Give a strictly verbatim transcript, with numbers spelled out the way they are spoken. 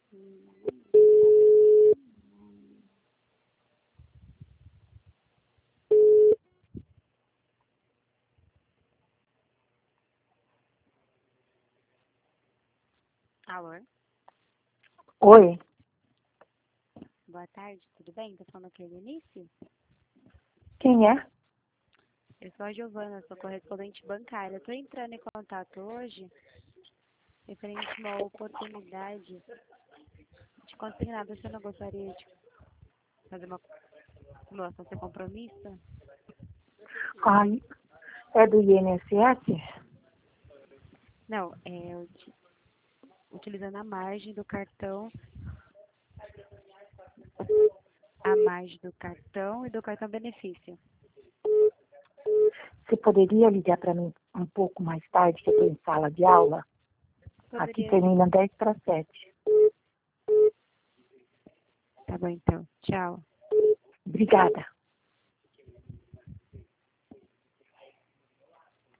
Alô? Oi, Boa tarde, tudo bem? Tô falando aqui no início? quem é? Eu sou a Giovana, sou correspondente bancária. Estou entrando em contato hoje referente a uma oportunidade de consignado. Você não gostaria de fazer uma simulação sem compromisso? Ai, é do I N S S? Não, é uti- utilizando a margem do cartão, a margem do cartão e do cartão benefício. Você poderia ligar para mim um pouco mais tarde, que eu estou em sala de aula? Aqui Poderia sim. termina dez para sete. Tá bom então. Tchau. Obrigada.